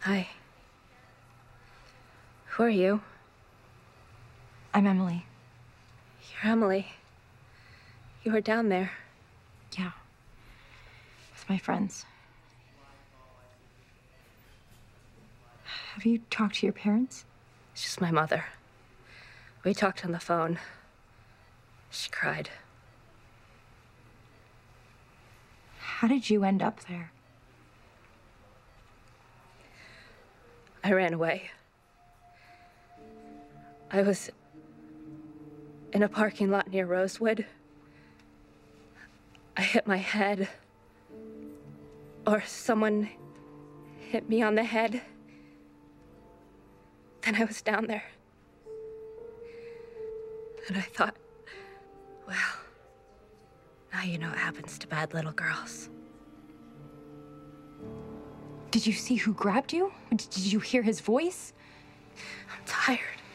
Hi. Who are you? I'm Emily. You're Emily. You were down there. Yeah. With my friends. Have you talked to your parents? It's just my mother. We talked on the phone. She cried. How did you end up there? I ran away. I was in a parking lot near Rosewood. I hit my head. Or someone hit me on the head. Then I was down there. And I thought, well, now you know what happens to bad little girls. Did you see who grabbed you? Did you hear his voice? I'm tired.